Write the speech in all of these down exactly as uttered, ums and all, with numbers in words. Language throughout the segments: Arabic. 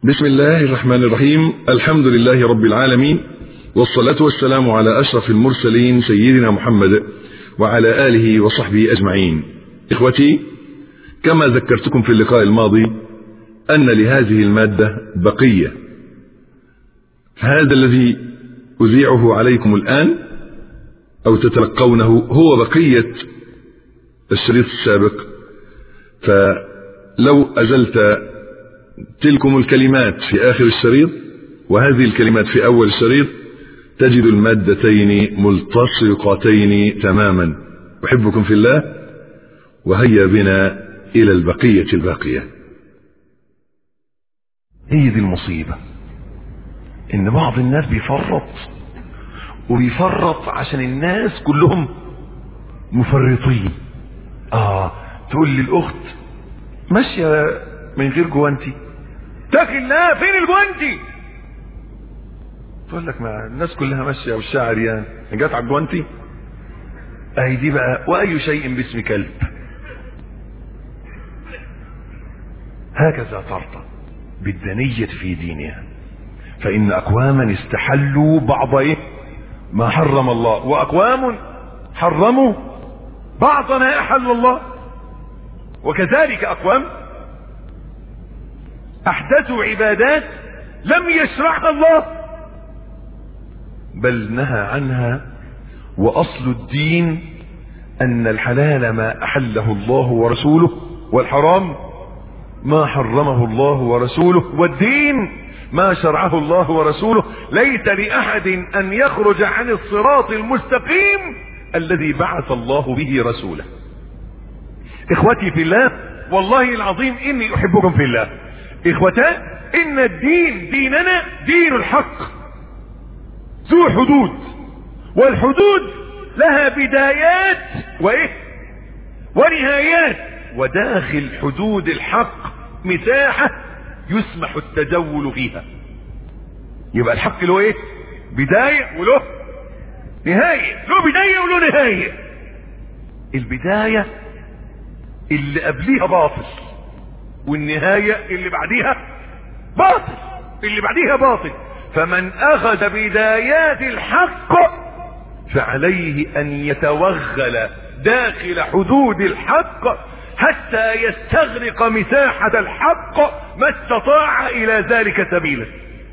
بسم الله الرحمن الرحيم. الحمد لله رب العالمين، والصلاة والسلام على أشرف المرسلين سيدنا محمد وعلى آله وصحبه أجمعين. إخوتي، كما ذكرتكم في اللقاء الماضي أن لهذه المادة بقية. هذا الذي أذيعه عليكم الآن أو تتلقونه هو بقية الشريط السابق، فلو أزلت تلكم الكلمات في آخر الشريط وهذه الكلمات في أول الشريط تجد المادتين ملتصقتين تماما. أحبكم في الله، وهيا بنا إلى البقية الباقية. هي دي المصيبة، إن بعض الناس بيفرط وبيفرط عشان الناس كلهم مفرطين. آه تقول لي الأخت ماشية من غير جوانتي، تاكل الله فين الجوانتي؟ تقول لك ما الناس كلها ماشيه والشعر عريان، جت على الجوانتي. اهي دي بقى واي شيء باسم كلب. هكذا ترضى بالدنية في دينها، فإن أقواما استحلوا بعض إيه ما حرم الله، وأقوام حرموا بعض ما أحل الله، وكذلك أقوام أحدثوا عبادات لم يشرعها الله بل نهى عنها. وأصل الدين أن الحلال ما أحله الله ورسوله، والحرام ما حرمه الله ورسوله، والدين ما شرعه الله ورسوله. ليس لأحد أن يخرج عن الصراط المستقيم الذي بعث الله به رسوله. إخوتي في الله، والله العظيم إني أحبكم في الله. إخوتان، إن الدين ديننا دين الحق ذو حدود، والحدود لها بدايات وإيه ونهايات، وداخل حدود الحق مساحة يسمح التجول فيها. يبقى الحق له إيه بداية وله نهاية، له بداية وله نهاية. البداية اللي قبليها باطل، والنهاية اللي بعديها باطل، اللي بعديها باطل. فمن أخذ بدايات الحق فعليه أن يتوغل داخل حدود الحق حتى يستغرق مساحة الحق ما استطاع إلى ذلك سبيلا.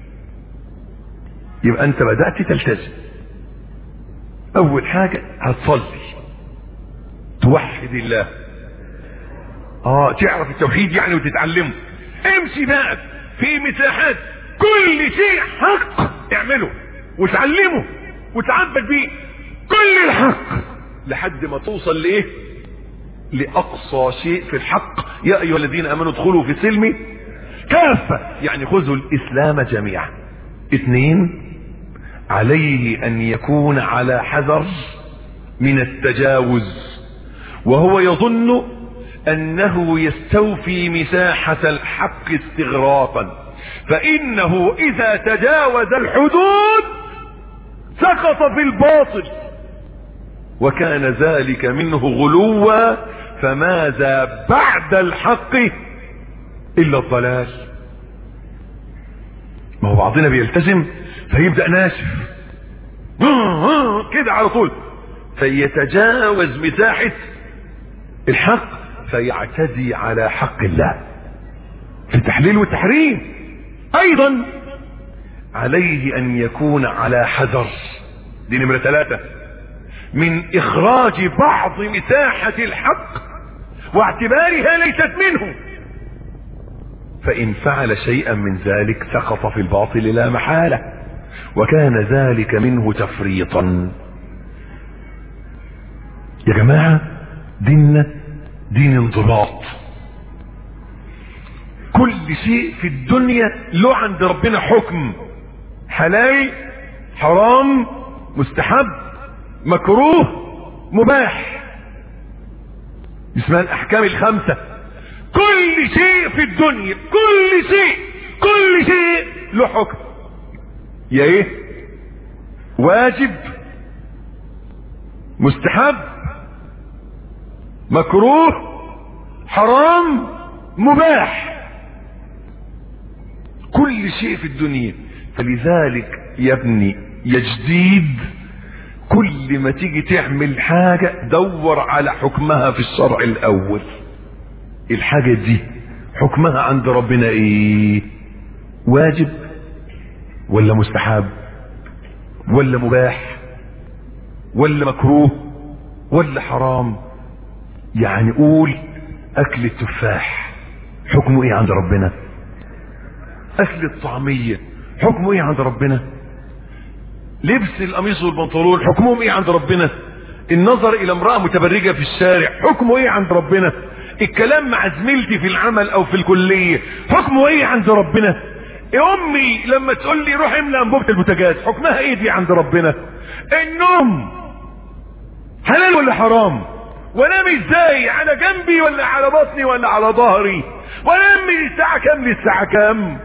يبقى أنت بدأت تلتزم. أول حاجة هتصلي، توحد الله، اه تعرف التوحيد يعني وتتعلمه. امشي بقى في مساحات كل شيء حق اعمله وتعلمه وتعبد بيه كل الحق لحد ما توصل لايه لاقصى شيء في الحق. يا ايها الذين امنوا ادخلوا في السلم كافة، يعني خذوا الاسلام جميعا. اثنين، عليه ان يكون على حذر من التجاوز، وهو يظن انه يستوفي مساحة الحق استغراقا، فانه اذا تجاوز الحدود سقط في الباطل، وكان ذلك منه غلوا، فماذا بعد الحق الا الضلال. ما هو بعضنا بيلتزم فيبدأ ناشف كده على طول، فيتجاوز مساحة الحق فيعتدي على حق الله في التحليل والتحريم. ايضا عليه ان يكون على حذر، دي نمرة ثلاثة، من اخراج بعض مساحة الحق واعتبارها ليست منه، فان فعل شيئا من ذلك سقط في الباطل لا محالة، وكان ذلك منه تفريطا. يا جماعة، ديننا دين انضباط. كل شيء في الدنيا له عند ربنا حكم، حلال حرام مستحب مكروه مباح، اسمها الاحكام الخمسة. كل شيء في الدنيا، كل شيء كل شيء له حكم. يا ايه واجب مستحب مكروه حرام مباح. كل كل شيء في الدنيا. فلذلك يا ابني يا جديد، كل ما تيجي تعمل حاجة دور على حكمها في الشرع الاول. الحاجة دي حكمها عند ربنا ايه؟ واجب ولا مستحب ولا مباح ولا مكروه ولا حرام؟ يعني قول اكل التفاح حكمه ايه عند ربنا؟ اكل الطعمية حكمه ايه عند ربنا؟ لبس القميص والبنطلون حكمهم ايه عند ربنا؟ النظر الى امرأة متبرجة في الشارع حكمه ايه عند ربنا؟ الكلام مع زميلتي في العمل او في الكلية حكمه ايه عند ربنا؟ امي لما تقول لي روح املى انبوبة البوتاجاز حكمها ايه دي عند ربنا؟ النوم حلال ولا حرام؟ وانام ازاي؟ على جنبي ولا على بطني ولا على ظهري؟ وانام من الساعة كام للساعة كام؟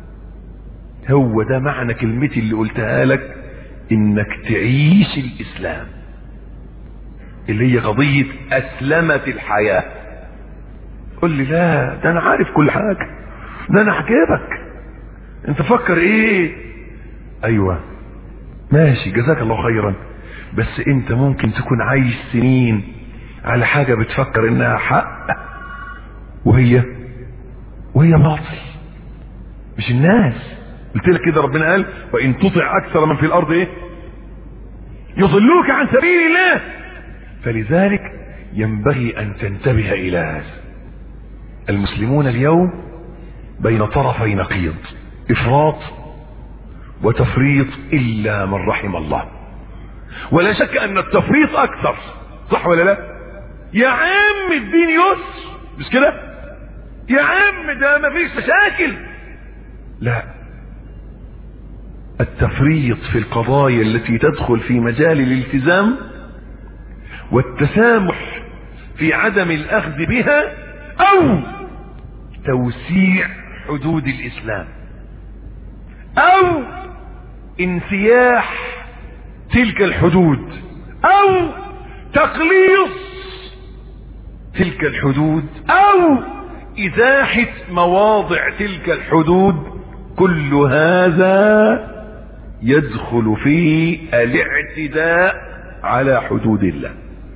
هو ده معنى كلمتي اللي قلتها لك، انك تعيش الاسلام اللي هي قضية اسلمت الحياة. قل لي لا ده انا عارف كل حاجة، ده انا حكيبك، انت فكر ايه؟ ايوه ماشي جزاك الله خيرا، بس انت ممكن تكون عايش سنين على حاجة بتفكر انها حق وهي وهي باطل. مش الناس قلت لك كده؟ ربنا قال وان تطع اكثر من في الارض ايه؟ يضلوك عن سبيل الله. فلذلك ينبغي ان تنتبه الى هذا. المسلمون اليوم بين طرفي نقيض، افراط وتفريط الا من رحم الله. ولا شك ان التفريط اكثر، صح ولا لا؟ يا عم الدين يسر، مش كده؟ يا عم ده مفيش مشاكل. لا، التفريط في القضايا التي تدخل في مجال الالتزام والتسامح في عدم الاخذ بها او توسيع حدود الاسلام او انسياح تلك الحدود او تقليص تلك الحدود او ازاحة مواضع تلك الحدود، كل هذا يدخل في الاعتداء على حدود الله.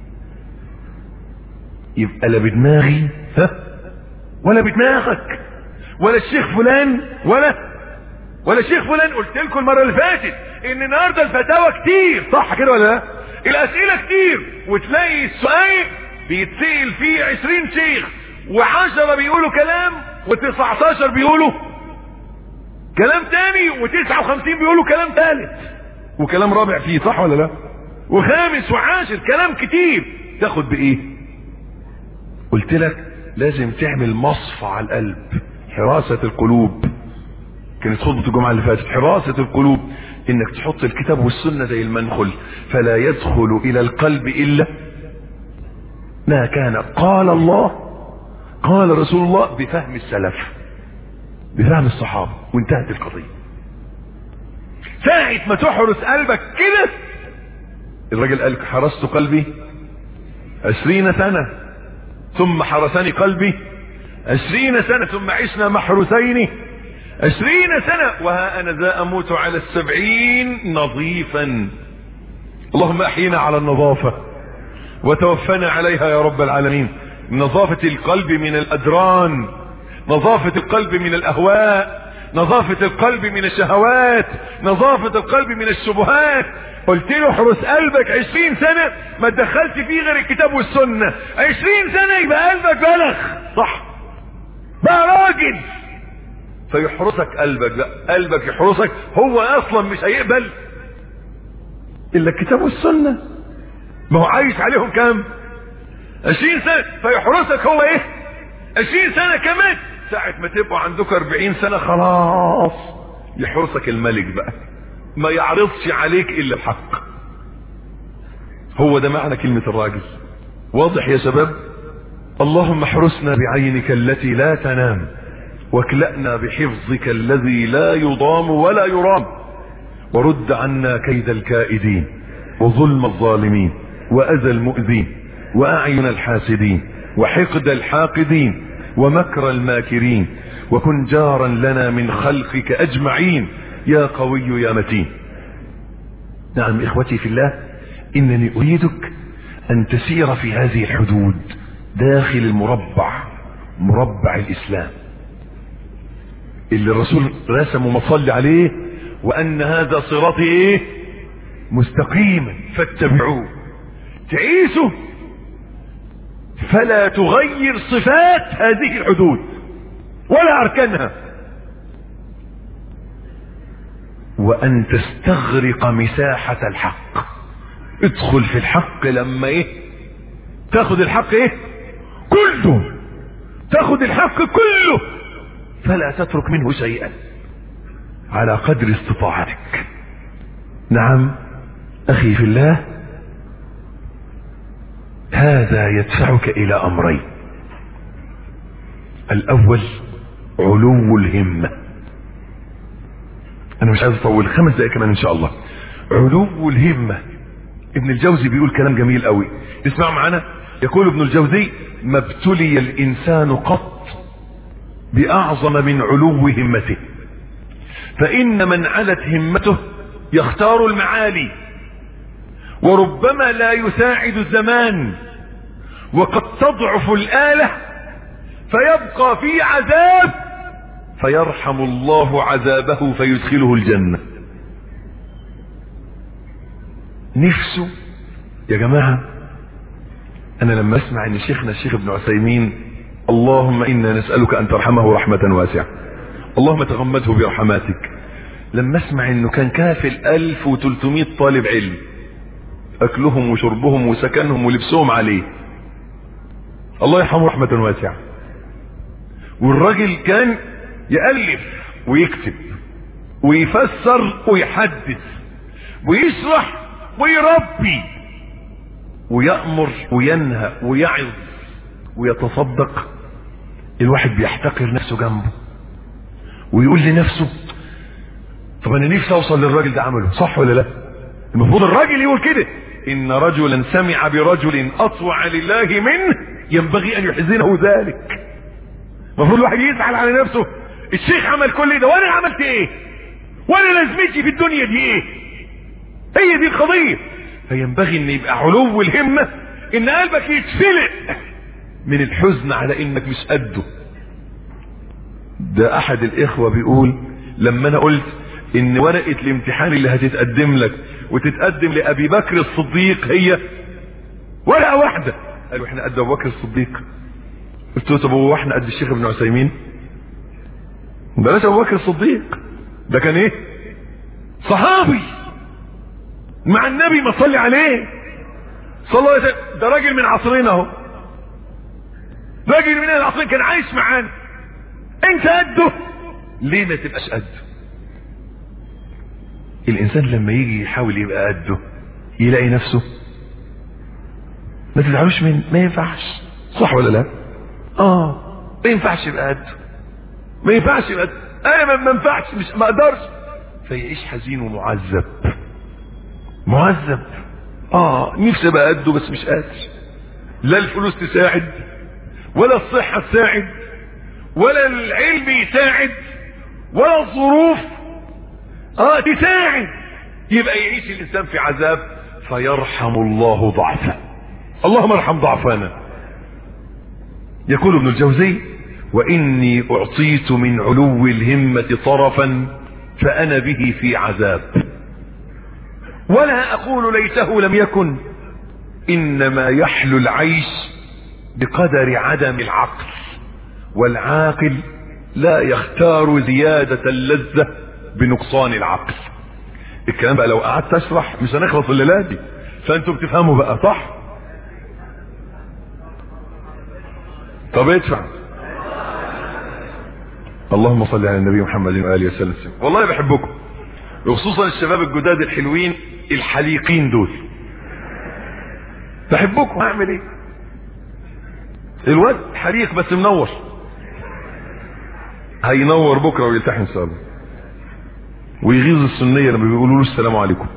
يبقى لا بدماغي ها ولا بدماغك ولا الشيخ فلان ولا ولا الشيخ فلان. قلت لكم المره اللي فاتت ان النهارده الفتاوى كتير، صح كده ولا لا؟ الاسئله كتير، وتلاقي السؤال بيتسال فيه عشرين شيخ وعشرة بيقولوا كلام وتسعتاشر بيقولوا كلام تاني وتسعة وخمسين بيقولوا كلام ثالث وكلام رابع فيه، صح ولا لا؟ وخامس وعاشر، كلام كتير. تاخد بايه؟ قلت لك لازم تعمل مصفى على القلب، حراسة القلوب. كانت خطبة الجمعة اللي فاتت حراسة القلوب، انك تحط الكتاب والسنة زي المنخل، فلا يدخل الى القلب الا ما كان قال الله قال رسول الله بفهم السلف بفهم الصحابة، وانتهت القضية. ساعة ما تحرس قلبك كده، الراجل قال حرست قلبي عشرين سنة ثم حرسني قلبي عشرين سنة ثم عشنا محروسين عشرين سنة وها انا ذا اموت على السبعين نظيفا. اللهم احينا على النظافة وتوفنا عليها يا رب العالمين. نظافة القلب من الادران، نظافة القلب من الاهواء، نظافة القلب من الشهوات، نظافة القلب من الشبهات. قلت له احرس قلبك عشرين سنة ما تدخلش فيه غير الكتاب والسنة، عشرين سنة يبقى قلبك بلغ، صح بقى راجل، فيحرسك قلبك. لا، قلبك يحرسك، هو اصلا مش هيقبل الا الكتاب والسنة، ما هو عايش عليهم كام؟ عشرين سنة، فيحرسك هو ايه؟ عشرين سنة كمان. ساعة ما تبقوا عندك اربعين سنة خلاص يحرسك الملك بقى، ما يعرضش عليك الا الحق. هو ده معنى كلمة الراجل. واضح يا شباب؟ اللهم احرسنا بعينك التي لا تنام، واكلأنا بحفظك الذي لا يضام ولا يرام، ورد عنا كيد الكائدين وظلم الظالمين وأذى المؤذين وأعين الحاسدين وحقد الحاقدين ومكر الماكرين وكن جارا لنا من خلقك أجمعين يا قوي يا متين. نعم إخوتي في الله، إنني أريدك أن تسير في هذه الحدود داخل المربع، مربع الإسلام اللي الرسول رسم ومصلي عليه، وأن هذا صراطي إيه؟ مستقيما فاتبعوه. تعيسه فلا تغير صفات هذه الحدود ولا أركانها، وأن تستغرق مساحة الحق. ادخل في الحق لما ايه؟ تاخد الحق ايه؟ كله، تاخد الحق كله، فلا تترك منه شيئا على قدر استطاعتك. نعم أخي في الله، هذا يدفعك إلى أمرين. الأول علو الهمة. أنا مش عايز أطول، خمس دقائق كمان إن شاء الله. علو الهمة. ابن الجوزي بيقول كلام جميل قوي، اسمعوا معنا. يقول ابن الجوزي: ما ابتلي الإنسان قط بأعظم من علو همته، فإن من علت همته يختار المعالي، وربما لا يساعد الزمان، وقد تضعف الآلة فيبقى في عذاب، فيرحم الله عذابه فيدخله الجنة. نفسه يا جماعة، أنا لما أسمع أن شيخنا الشيخ ابن عثيمين اللهم إنا نسألك أن ترحمه رحمة واسعة، اللهم تغمده برحماتك، لما أسمع أنه كان كافل ألف وتلتمية طالب علم، أكلهم وشربهم وسكنهم ولبسهم عليه، الله يرحمه رحمة واسعة، والراجل كان يألف ويكتب ويفسر ويحدث ويشرح ويربي ويأمر وينهى ويعظ ويتصدق. الواحد بيحتقر نفسه جنبه ويقول لنفسه: طب انا نفسي اوصل للراجل ده، عمله صح ولا لا؟ المفروض الراجل يقول كده: ان رجلا سمع برجل اطوع لله منه ينبغي ان يحزنه ذلك. المفروض الواحد يزعل على نفسه، الشيخ عمل كل ده وانا عملت ايه؟ وانا لازمتي في الدنيا دي ايه؟ هي دي القضية. فينبغي ان يبقى علو الهمة ان قلبك يتفلق من الحزن على انك مش قده. ده احد الاخوة بيقول: لما انا قلت ان ورقة الامتحان اللي هتتقدم لك وتتقدم لابي بكر الصديق هي ورقة واحدة، قالوا احنا قد ابو بكر الصديق. قلت له: طب هو احنا قد الشيخ ابن عثيمين؟ بلاش ابو بكر الصديق، ده كان ايه؟ صحابي مع النبي، ما صلي عليه صلى الله عليه وسلم. ده راجل من عصرنا اهو، راجل من العصرين كان عايش معانا. انت قده ليه ما تبقاش قده؟ الانسان لما يجي يحاول يبقى قده يلاقي نفسه، ما تزعلوش من ما ينفعش، صح ولا لا؟ اه ما ينفعش يبقى قده، ما ينفعش يبقى قده، انا ما ينفعش، مش ما اقدرش، فيعيش حزين ومعذب. معذب. اه نفسي ابقى قده بس مش قادر، لا الفلوس تساعد ولا الصحة تساعد ولا العلم يساعد ولا الظروف اه تساعد، يبقى يعيش الانسان في عذاب، فيرحم الله ضعفه. اللهم ارحم ضعفنا. يقول ابن الجوزي: واني اعطيت من علو الهمة طرفا فانا به في عذاب، ولا اقول ليته لم يكن، انما يحلو العيش بقدر عدم العقل، والعاقل لا يختار زيادة اللذة بنقصان العقل. الكلام بقى لو قعدت اشرح مش هنخلص الليلة دي، فانتوا بتفهموا بقى صح؟ طب ادفع. اللهم صل على النبي محمد وآله وسلم. والله بحبكم، وخصوصا الشباب الجداد الحلوين الحليقين دول، بحبكم. اعمل ايه؟ الواد حريق بس منور، هينور بكره ويلتحم ان شاء الله، ويغيظ السنيه لما بيقولوا له السلام عليكم.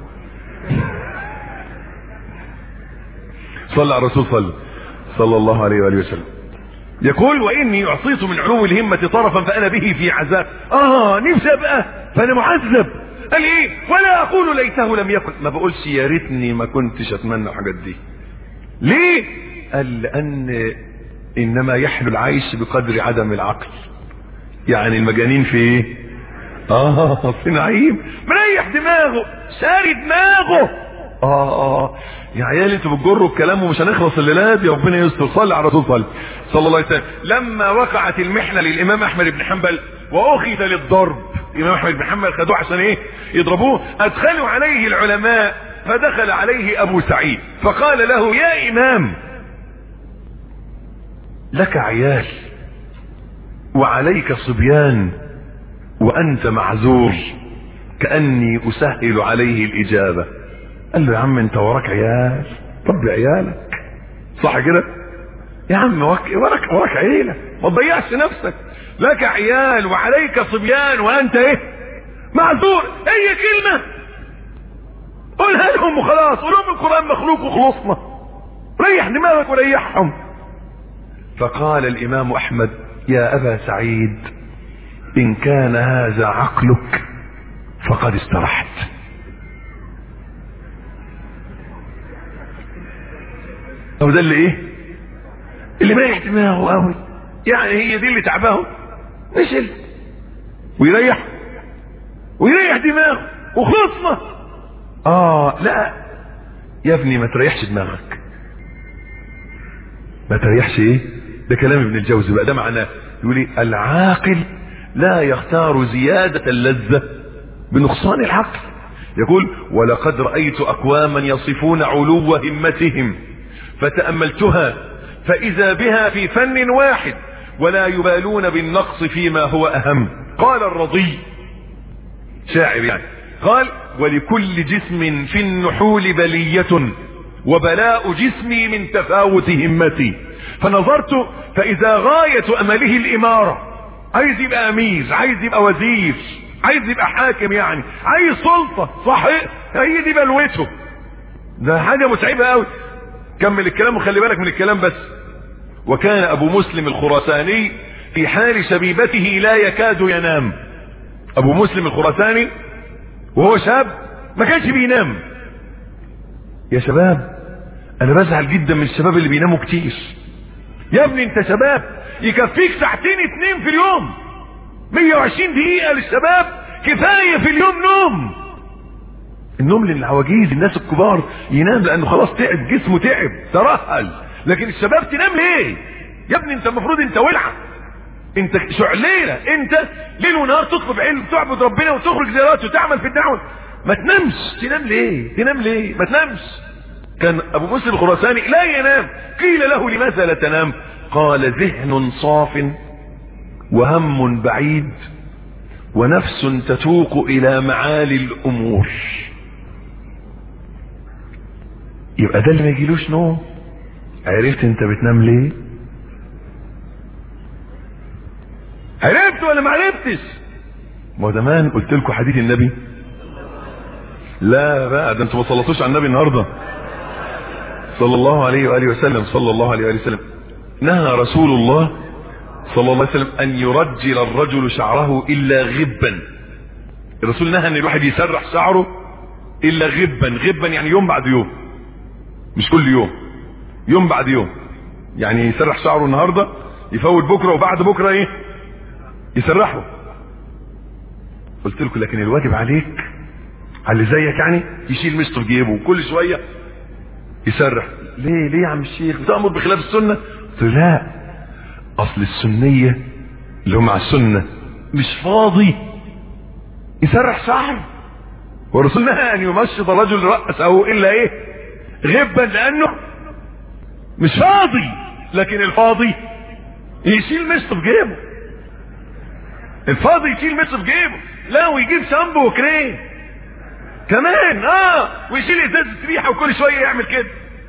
صلى على الرسول، صلى صلى الله عليه واله وسلم. يقول واني اعطيت من علو الهمة طرفا فانا به في عذاب. اه نفسي ابقى فانا معذب. قال ايه؟ ولا اقول ليته لم يكن، ما بقولش يا ريتني ما كنتش اتمنى الحاجات دي. ليه؟ قال لان انما يحلو العيش بقدر عدم العقل. يعني المجانين في ايه؟ اه في نعيم، مريح دماغه، ساري دماغه. اه اه يا عيال انتوا بتجروا الكلام ومش هنخلص الليله دي، ربنا يستر. صلي على الرسول صلى صلى الله عليه وسلم. لما وقعت المحنه للامام احمد بن حنبل واخذ للضرب، الامام احمد بن حنبل خدوه عشان ايه؟ يضربوه. ادخلوا عليه العلماء، فدخل عليه ابو سعيد فقال له يا امام لك عيال وعليك صبيان وانت معذور، كأني اسهل عليه الاجابة. قال له يا عم انت وراك عيال، طب عيالك صح كده يا عم، وراك وراك عيلة، ما تضيعش نفسك. لك عيال وعليك صبيان وانت ايه؟ معذور. اي كلمة قولها لهم وخلاص، قول لهم القرآن مخلوق وخلصنا، ريح دماغك وريحهم. فقال الامام احمد يا ابا سعيد ان كان هذا عقلك فقد استرحت. هو ده اللي ايه؟ اللي مريح دماغه قوي، يعني هي دي اللي تعباه، نشل ويريح ويريح دماغه وخلصنا. اه لا يا ابني ما تريحش دماغك، ما تريحش ايه؟ ده كلام ابن الجوزي بقى، ده معناه يقول لي العاقل لا يختار زيادة اللذة بنقصان العقل. يقول ولقد رأيت أقواما يصفون علو همتهم فتأملتها فإذا بها في فن واحد ولا يبالون بالنقص فيما هو أهم. قال الرضي شاعر يعني، قال ولكل جسم في النحول بلية وبلاء جسمي من تفاوت همتي. فنظرت فإذا غاية أمله الإمارة، عايز يبقى أمير، عايز يبقى وزير، عايز يبقى حاكم، يعني عايز سلطة، صحيح هي دي بلوته. ده حاجة متعبة قوي. كمل الكلام وخلي بالك من الكلام بس. وكان أبو مسلم الخراساني في حال شبيبته لا يكاد ينام. أبو مسلم الخراساني وهو شاب ما كانش بينام. يا شباب أنا بزعل جدا من الشباب اللي بيناموا كتير. يا ابني انت شباب يكفيك ساعتين اتنين في اليوم، مية وعشرين دقيقة للشباب كفاية في اليوم نوم. النوم للعواجيز، الناس الكبار ينام لانه خلاص تعب، جسمه تعب ترهل، لكن الشباب تنام ليه؟ يا ابني انت المفروض انت ولعة، انت شعليلة، انت ليل ونهار تطلب علم، تعبد ربنا وتخرج زيارات وتعمل في الدعوة، ما تنامش. تنام ليه؟ تنام ليه؟ ما تنامش. كان ابو مسلم الخراساني لا ينام. قيل له لماذا لا تنام؟ قال ذهن صاف وهم بعيد ونفس تتوق الى معالي الامور. يبقى ده اللي ما يجيلوش نوم. عرفت انت بتنام ليه؟ عرفت ولا ما عرفتش؟ ما زمان قلت لكم حديث النبي. لا بقى ده انتوا ما صلتوش على النبي النهارده صلى الله عليه واله وسلم. صلى الله عليه واله وسلم نهى رسول الله صلى الله عليه وسلم ان يرجل الرجل شعره الا غبا. الرسول نهى ان الواحد يسرح شعره الا غبا. غبا يعني يوم بعد يوم، مش كل يوم، يوم بعد يوم. يعني يسرح شعره النهارده يفوت بكره وبعد بكره ايه يسرحه. قلت لكم لكن الواجب عليك على اللي زيك يعني يشيل مشط في جيبه وكل شويه يسرح. ليه ليه يا عم الشيخ بتأمر بخلاف السنه؟ قلت له لا، اصل السنيه اللي هم على السنه مش فاضي يسرح شعره، والرسول نهى ان يمشط الرجل رأسه الا ايه غبا، لانه مش فاضي. لكن الفاضي يشيل مشط في جيبه، الفاضي يشيل مشط في جيبه، لا ويجيب شامبو وكريم كمان اه ويشيل ازازه ريحه وكل شويه يعمل كده،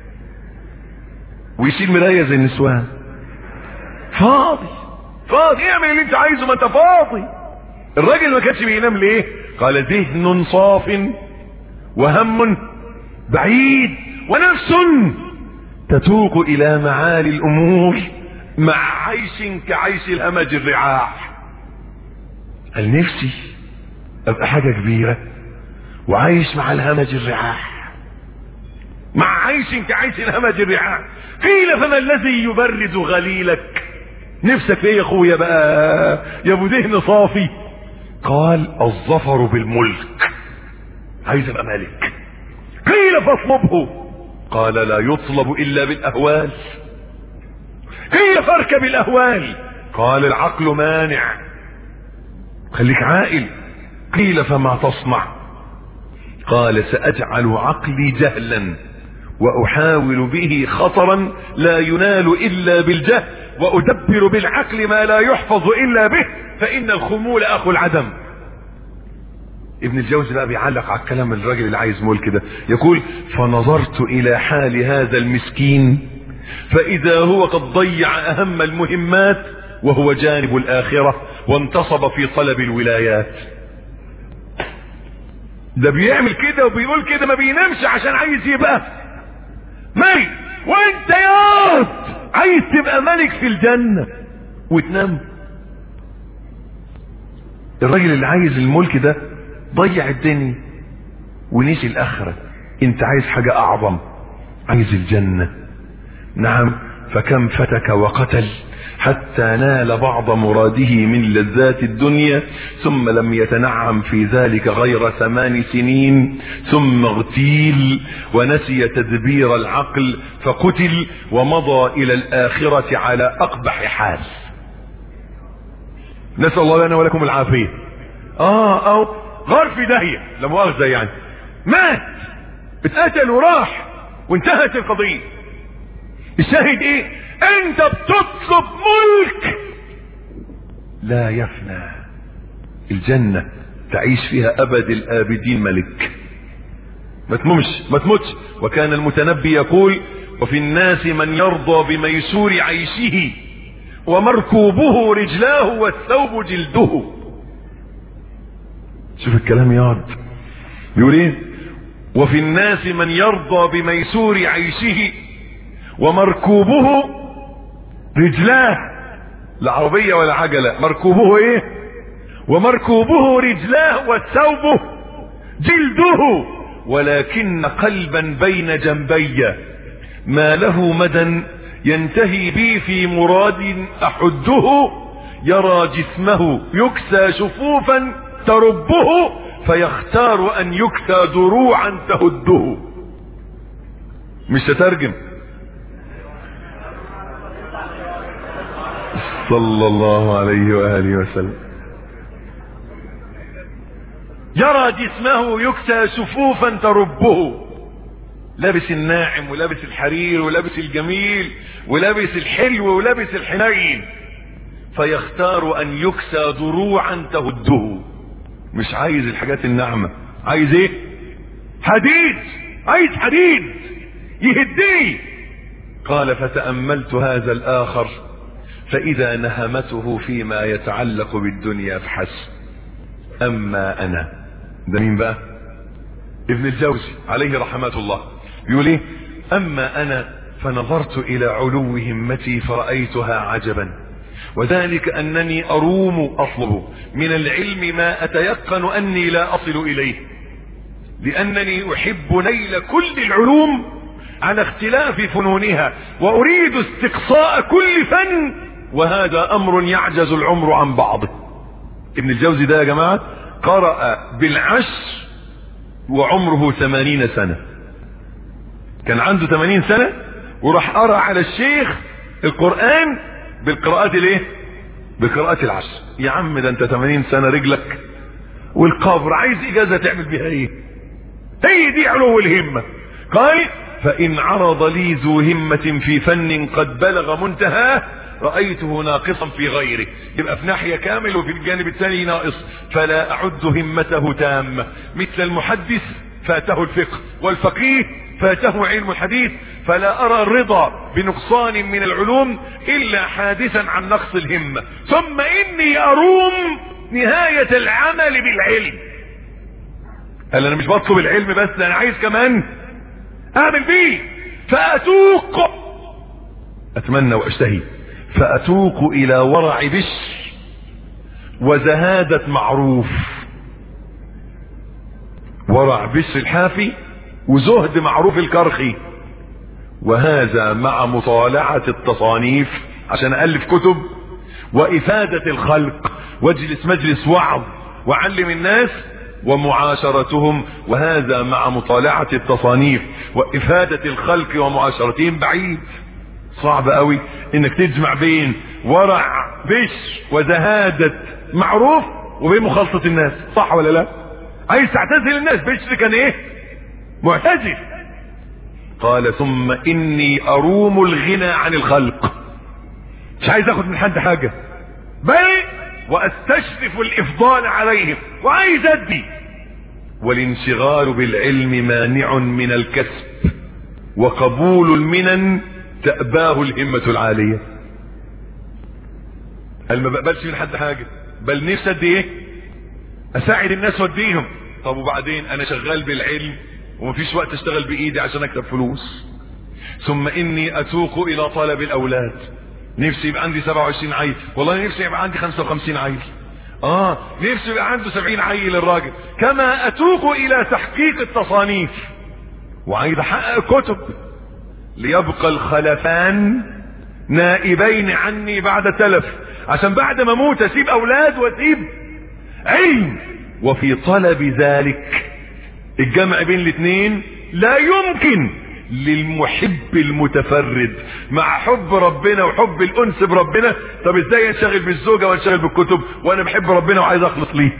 ويشيل مرايه زي النسوان. فاضي فاضي اعمل اللي انت عايزه، ما انت فاضي. الراجل ما كانش بينام ليه؟ قال ذهن صاف وهم بعيد ونفس تتوق الى معالي الامور. مع عيش كعيش الهمج الرعاح. قال نفسي ابقى حاجة كبيرة وعايش مع الهمج الرعاح، مع عيش كعيش الهمج الرعاح. قيل فما الذي يبرد غليلك؟ نفسك في ايه يا اخويا بقى يا ابو دهن صافي؟ قال الظفر بالملك، عايز ابقى ملك. قيل فاطلبه، قال لا يطلب الا بالاهوال. قيل فاركب الاهوال، قال العقل مانع، خليك عاقل. قيل فما تصنع؟ قال ساجعل عقلي جهلا واحاول به خطرا لا ينال الا بالجهل، وادبر بالعقل ما لا يحفظ الا به، فان الخمول اخو العدم. ابن الجوزي بقى بيعلق على الكلام الراجل اللي عايز ملك ده، يقول فنظرت الى حال هذا المسكين فاذا هو قد ضيع اهم المهمات وهو جانب الاخرة، وانتصب في طلب الولايات. ده بيعمل كده وبيقول كده، ما بينامش عشان عايز يبقى ملك. وانت يا عايز تبقى ملك في الجنة وتنام؟ الراجل اللي عايز الملك ده ضيع الدنيا ونسي الاخرة. انت عايز حاجة اعظم، عايز الجنة. نعم، فكم فتك وقتل حتى نال بعض مراده من لذات الدنيا، ثم لم يتنعم في ذلك غير ثمان سنين، ثم اغتيل ونسي تدبير العقل فقتل، ومضى الى الاخرة على اقبح حال. نسأل الله لنا ولكم العافية. اه او غار في داهية، لا مؤاخذة يعني، مات، اتقتل وراح وانتهت القضية. الشاهد ايه؟ انت بتطلب ملك لا يفنى. الجنة تعيش فيها ابد الابدين ملك، ما تمومش ما تموتش. وكان المتنبي يقول وفي الناس من يرضى بميسور عيشه ومركوبه رجلاه والثوب جلده. شوف الكلام ياض بيقول ايه؟ وفي الناس من يرضى بميسور عيشه ومركوبه رجلاه، لا عربية ولا عجلة، مركوبه ايه؟ ومركوبه رجلاه والثوب جلده، ولكن قلبا بين جنبي ما له مدى ينتهي بي في مراد احده، يرى جسمه يكسى شفوفا تربه فيختار ان يكسى دروعا تهده. مش تترجم. صلى الله عليه وآله وسلم. يرى جسمه يكسى شفوفا تربه، لابس الناعم ولابس الحرير ولابس الجميل ولابس الحلو ولابس الحنين، فيختار ان يكسى دروعا تهده. مش عايز الحاجات الناعمة، عايز ايه؟ حديد، عايز حديد يهديه. قال فتأملت هذا الآخر فإذا نهمته فيما يتعلق بالدنيا فحسب. أما أنا، ده مين بقى؟ ابن الجوزي عليه رحمة الله يقول ايه؟ أما أنا فنظرت إلى علو همتي فرأيتها عجبا، وذلك أنني أروم أطلب من العلم ما أتيقن أني لا أصل إليه، لأنني أحب نيل كل العلوم على اختلاف فنونها، وأريد استقصاء كل فن، وهذا أمر يعجز العمر عن بعضه. ابن الجوزي ده يا جماعة قرأ بالعشر وعمره ثمانين سنة، كان عنده ثمانين سنة وراح قرأ على الشيخ القرآن بالقراءات الايه؟ بقراءات العشر. يا عم ده انت ثمانين سنة رجلك والقبر، عايز اجازة تعمل بها ايه؟ هي دي علو الهمة. قال فإن عرض لي ذو همة في فن قد بلغ منتهاه رأيته ناقصا في غيره، يبقى في ناحية كامل وفي الجانب الثاني ناقص، فلا أعد همته تامة. مثل المحدث فاته الفقه، والفقيه فاته علم الحديث، فلا أرى الرضا بنقصان من العلوم إلا حادثا عن نقص الهمة. ثم إني أروم نهاية العمل بالعلم. قال أنا مش بطلب العلم بس، أنا عايز كمان أعمل بيه، فأتوق، أتمنى وأشتهي فأتوق إلى ورع بشر وزهادة معروف. ورع بشر الحافي وزهد معروف الكرخي. وهذا مع مطالعة التصانيف عشان ألف كتب وإفادة الخلق، واجلس مجلس وعظ وعلم الناس ومعاشرتهم. وهذا مع مطالعة التصانيف وإفادة الخلق ومعاشرتهم. بعيد، صعب قوي انك تجمع بين ورع بشر وزهادة معروف وبين مخالطة الناس، صح ولا لا؟ عايز تعتزل الناس. بشر كان ايه؟ معتزل. قال ثم اني اروم الغنى عن الخلق، مش عايز اخد من حد حاجة، بل واستشرف الافضال عليهم، وعايز ادي. والانشغال بالعلم مانع من الكسب، وقبول المنن تأباه الهمة العالية. قال ما بقبلش من حد حاجة، بل نفسي ادي ايه؟ اساعد الناس واديهم. طب وبعدين انا شغال بالعلم ومفيش وقت اشتغل بايدي عشان اكتب فلوس. ثم اني اتوق الى طلب الاولاد، نفسي يبقى عندي سبعة وعشرين عيل، والله نفسي يبقى عندي خمسة وخمسين عيل، اه نفسي يبقى عنده سبعين عيل الراجل. كما اتوق الى تحقيق التصانيف، وعايز احقق كتب ليبقى الخلفان نائبين عني بعد تلف، عشان بعد ما اموت اسيب اولاد واسيب علم. وفي طلب ذلك الجمع بين الاثنين لا يمكن للمحب المتفرد مع حب ربنا وحب الانس بربنا. طب ازاي انشغل بالزوجة وانشغل بالكتب وانا بحب ربنا وعايز اخلص ليه؟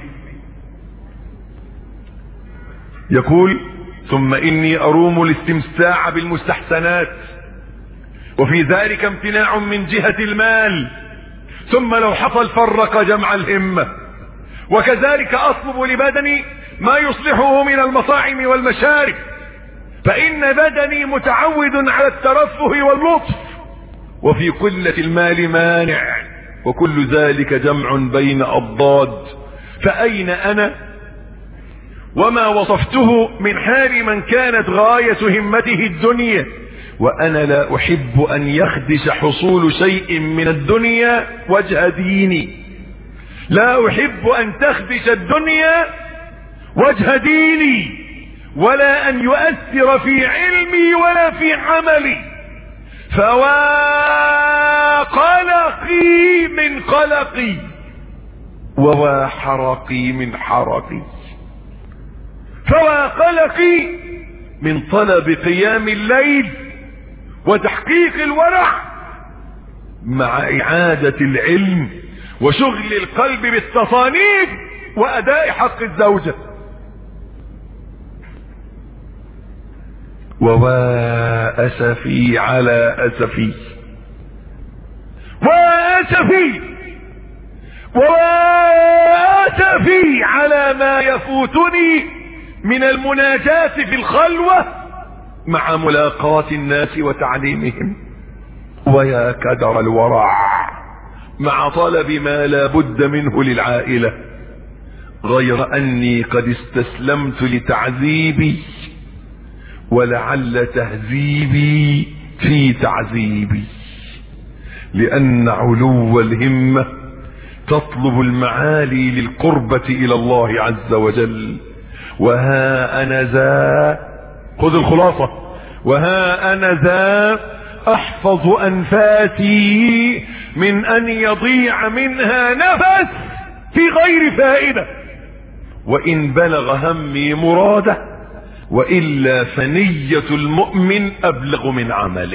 يقول ثم اني اروم الاستمتاع بالمستحسنات، وفي ذلك امتناع من جهة المال، ثم لو حصل فرق جمع الهمة. وكذلك اطلب لبدني ما يصلحه من المطاعم والمشارب، فان بدني متعود على الترفه واللطف، وفي قلة المال مانع، وكل ذلك جمع بين اضداد. فاين انا وما وصفته من حال من كانت غاية همته الدنيا؟ وانا لا احب ان يخدش حصول شيء من الدنيا وجه ديني، لا احب ان تخدش الدنيا وجه ديني، ولا ان يؤثر في علمي ولا في عملي. فوا قلقي من قلقي، ووا حرقي من حرقي. فوا قلقي من طلب قيام الليل وتحقيق الورع مع اعادة العلم وشغل القلب بالتصانيف واداء حق الزوجة. ووا اسفي على اسفي، واسفي واسفي على ما يفوتني من المناجاة في الخلوة مع ملاقاة الناس وتعليمهم. ويا كدر الورع مع طلب ما لا بد منه للعائلة، غير اني قد استسلمت لتعذيبي، ولعل تهذيبي في تعذيبي، لان علو الهمة تطلب المعالي للقربة الى الله عز وجل. وها انا ذا، خذ الخلاصة، وها انا ذا احفظ انفاسي من ان يضيع منها نفس في غير فائدة، وان بلغ همي مراده، والا فنية المؤمن ابلغ من عمله.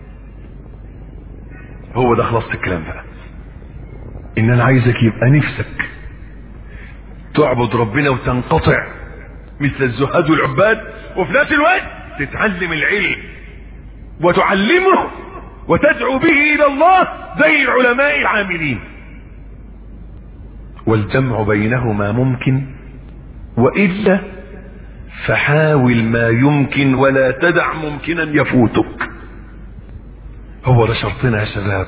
هو ده خلاصة الكلام بقى، ان انا عايزك يبقى نفسك تعبد ربنا وتنقطع مثل الزهاد والعباد، وفي نفس الوقت تتعلم العلم وتعلمه وتدعو به الى الله زي العلماء العاملين. والجمع بينهما ممكن، وإلا فحاول ما يمكن ولا تدع ممكنا يفوتك. هو ده شرطنا يا شباب،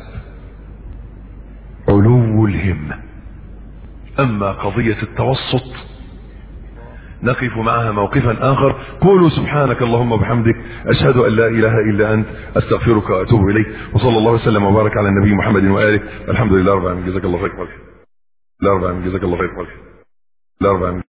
علو الهمة. اما قضية التوسط نقف معها موقفا آخر. قولوا سبحانك اللهم وبحمدك أشهد أن لا إله إلا أنت أستغفرك وأتوب إليك. وصلى الله وسلم وبارك على النبي محمد وآله. الحمد لله رب العالمين. جزاك الله خير. لا رب العالمين. جزاك الله خير. لا رب العالمين.